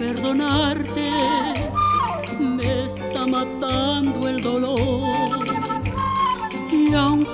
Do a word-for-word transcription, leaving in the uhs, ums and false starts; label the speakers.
Speaker 1: perdonarte, me está matando el dolor. Y aunque